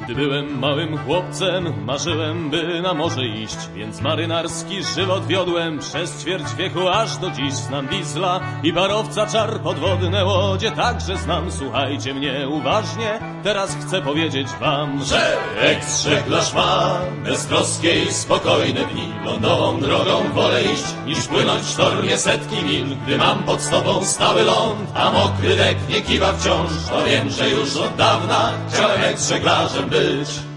Gdy byłem małym chłopcem, marzyłem, by na morze iść, więc marynarski żywot wiodłem przez ćwierć wieku, aż do dziś znam Wisla i parowca czar, podwodne łodzie także znam. Słuchajcie mnie uważnie, teraz chcę powiedzieć wam, że eks-żeglarz ma beztroskie i spokojne dni. Lądową drogą wolę iść, niż płynąć w sztormie setki mil. Gdy mam pod stopą stały ląd, a mokry dek nie kiwa wciąż, to wiem, że już od dawna chciałem eks-żeglarzem być.